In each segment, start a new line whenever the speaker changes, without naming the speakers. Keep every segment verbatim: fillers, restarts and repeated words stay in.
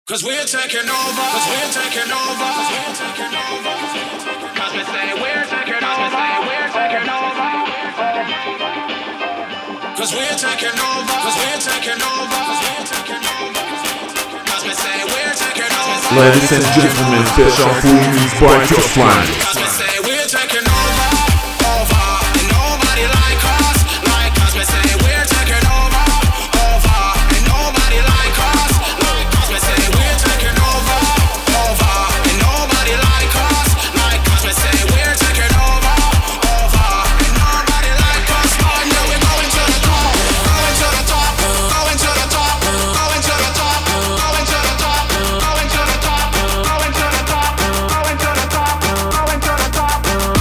Cause we're taking over, cause we're taking over, cause we're taking over, cause we say we're taking over, we're taking over, cause we're taking over, cause we're taking over, cause we're taking over, cause we say we're taking over.
Ladies and gentlemen, special full news by Just Line.
Cause we say we're taking over, over, and nobody like us, like us. We say we're taking over, over, and nobody like us, like us. We say we're taking over, over, and nobody like us, like us. We say we're taking over, over, and nobody like us. Oh, yeah, we're going to the top, going to the top, going to the top, going to the top, going to the top, going to the top, going to the top, going to the top, going to the top, going to the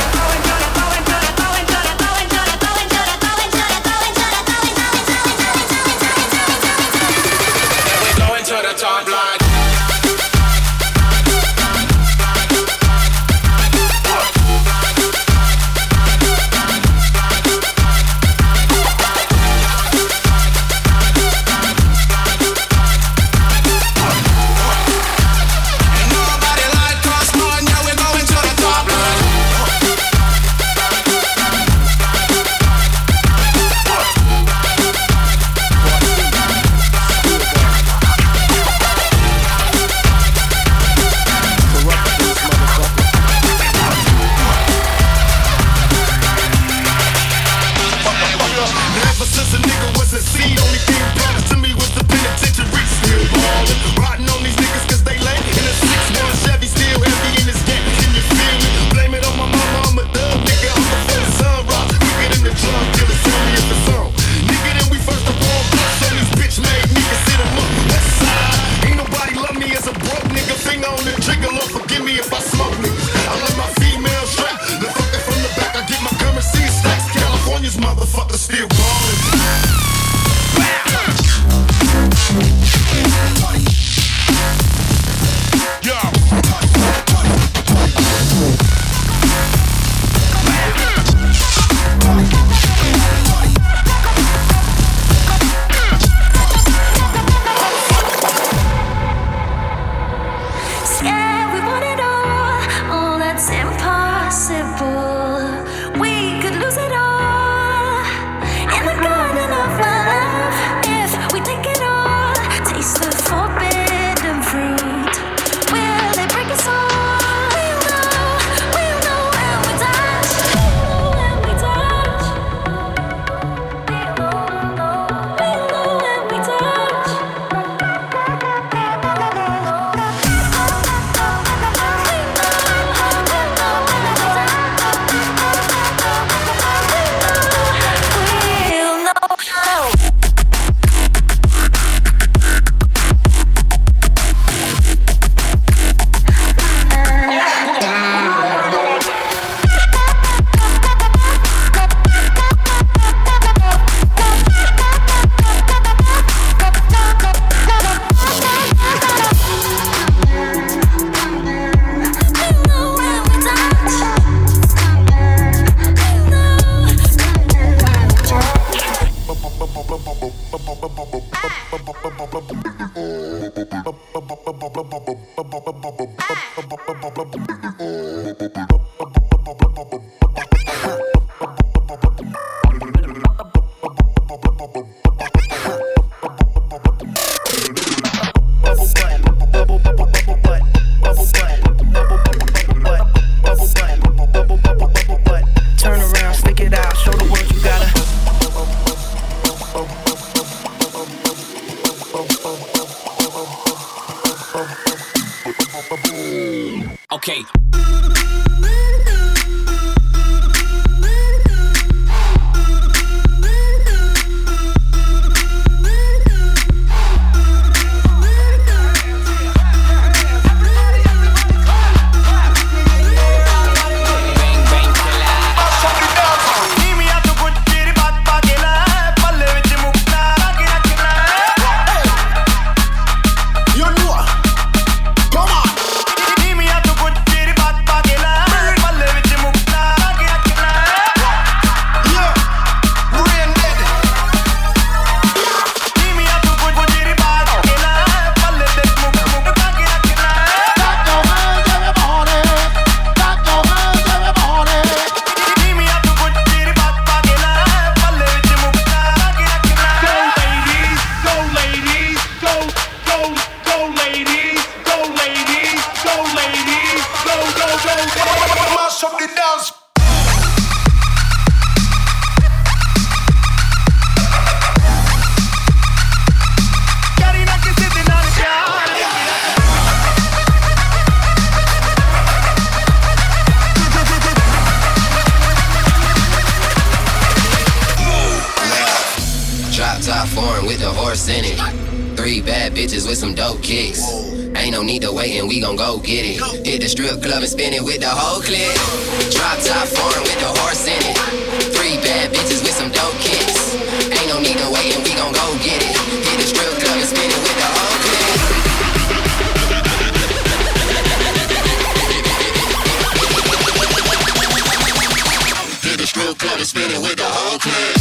top like
okay.
Come on.
dance. Carina che siete in
Drop top foreign with the horse in it. Three bad bitches with some dope kicks. Ain't no need to wait and we gon' go get it. Hit the strip club and spin it with the whole clique. Drop top foreign with the horse in it. Three bad bitches with some dope kicks. Ain't no need to wait and we gon' go get it. Hit the strip club and spin it with the whole clique. Hit the strip club and spin it with the whole clique.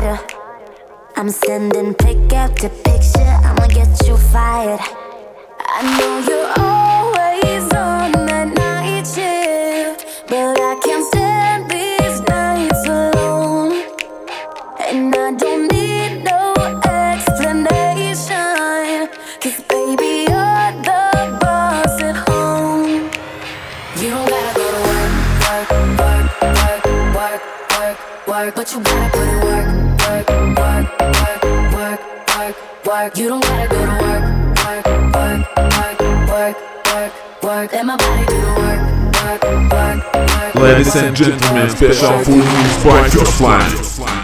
I'm sending pick after picture, I'ma get you fired. I know you're always on that night shift, but I can't stand these nights alone. And I don't need no explanation, 'cause baby, you're the boss at home. You don't gotta go to work, work, work, work, work, work, work, but you gotta put in work, work, work, work, work, work, work. You don't gotta go to work, work, work, work, work, work, work. Let my body do the work, work, work, work.
Ladies and gentlemen, special full mix by Just Line.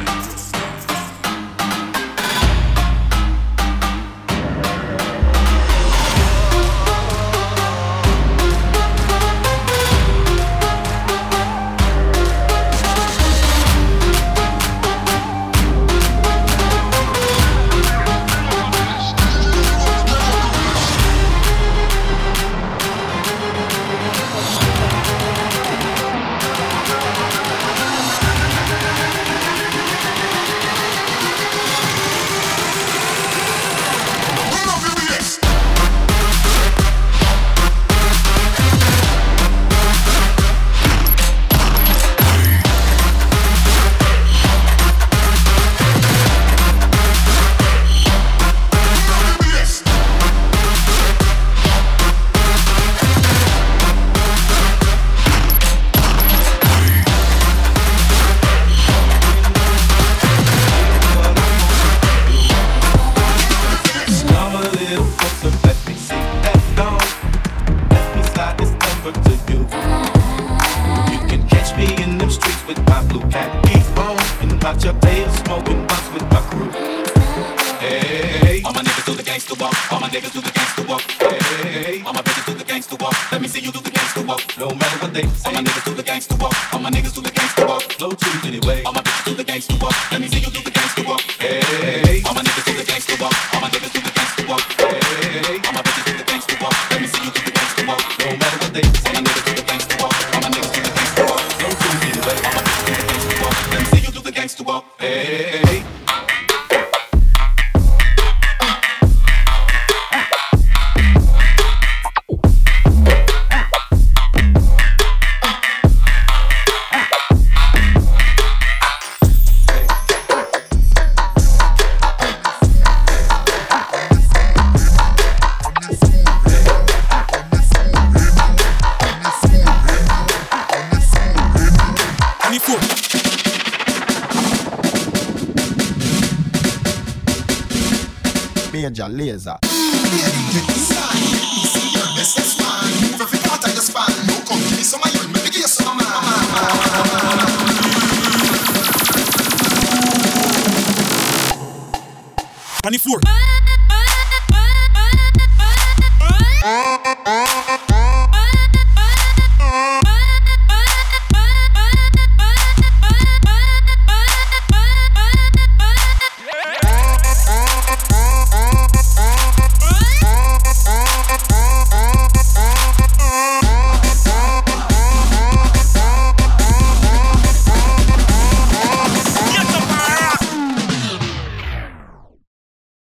Major Lazer.
On the floor.